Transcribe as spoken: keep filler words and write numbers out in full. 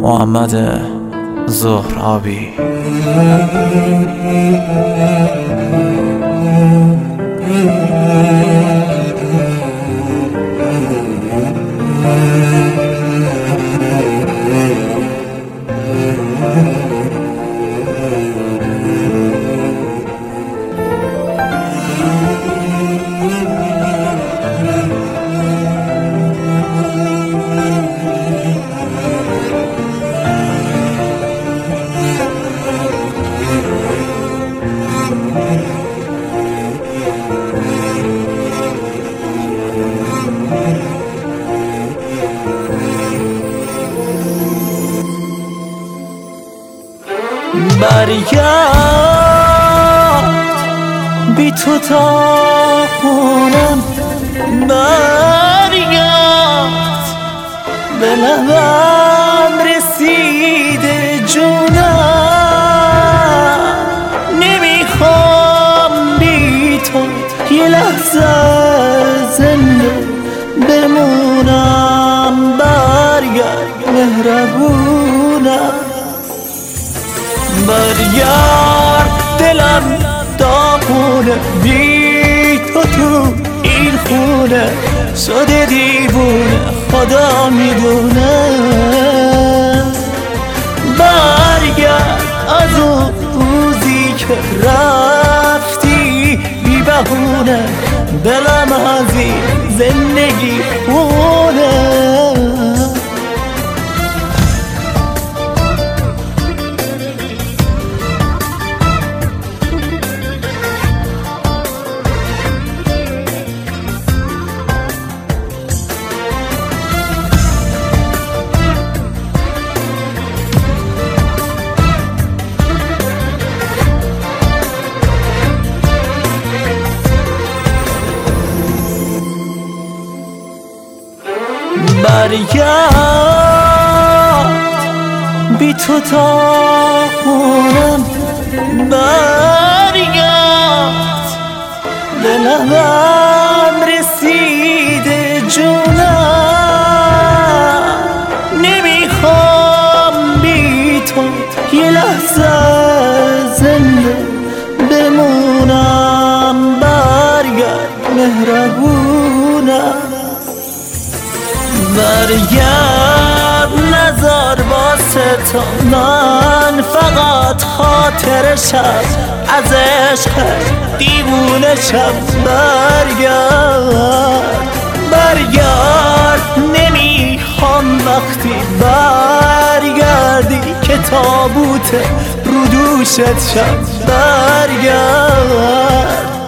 محمد زهرابی. برگرد بی تو تا خونم، برگرد به لبم رسیده جونم. نمیخوام بی تو یه لحظه زنده بمونم. برگرد مهربونم، برگرد دلم داغونه بی تو تو این خونه شده دیوونه، خدا میدونه. برگرد از اون روزی که رفتی بی بهونه، دلم از این زندگی خونه. برگرد بی تو تا خونم، برگرد به لبم رسیده جونم. نمیخوام بی تو یه لحظه زنده بمونم. برگرد مهربونم، برگرد نزار واسه تو من فقط خاطر شب از عشق دیوونه شب. برگرد برگرد نمیخوام وقتی برگردی که تابوت رو دوشت شب. برگرد